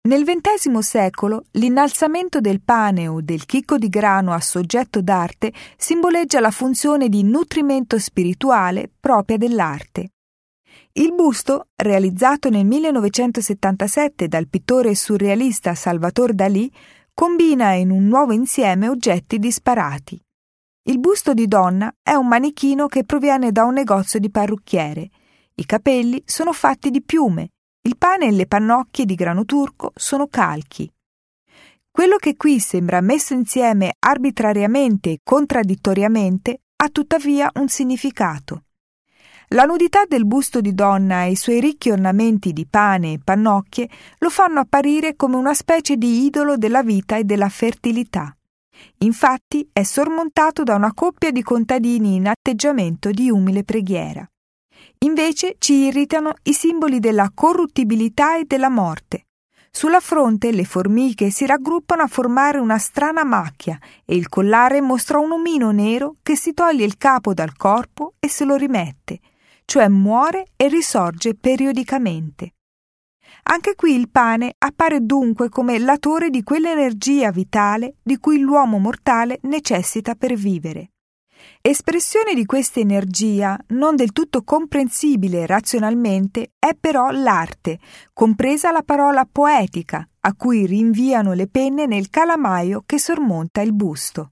Nel XX secolo l'innalzamento del pane o del chicco di grano a soggetto d'arte simboleggia la funzione di nutrimento spirituale propria dell'arte. Il busto, realizzato nel 1977 dal pittore surrealista Salvador Dalí, combina in un nuovo insieme oggetti disparati. Il busto di donna è un manichino che proviene da un negozio di parrucchiere. I capelli sono fatti di piume. Il pane e le pannocchie di grano turco sono calchi. Quello che qui sembra messo insieme arbitrariamente e contraddittoriamente ha tuttavia un significato. La nudità del busto di donna e i suoi ricchi ornamenti di pane e pannocchie lo fanno apparire come una specie di idolo della vita e della fertilità. Infatti è sormontato da una coppia di contadini in atteggiamento di umile preghiera. Invece ci irritano i simboli della corruttibilità e della morte. Sulla fronte le formiche si raggruppano a formare una strana macchia e il collare mostra un omino nero che si toglie il capo dal corpo e se lo rimette, cioè muore e risorge periodicamente. Anche qui il pane appare dunque come latore di quell'energia vitale di cui l'uomo mortale necessita per vivere. Espressione di questa energia, non del tutto comprensibile razionalmente, è però l'arte, compresa la parola poetica, a cui rinviano le penne nel calamaio che sormonta il busto.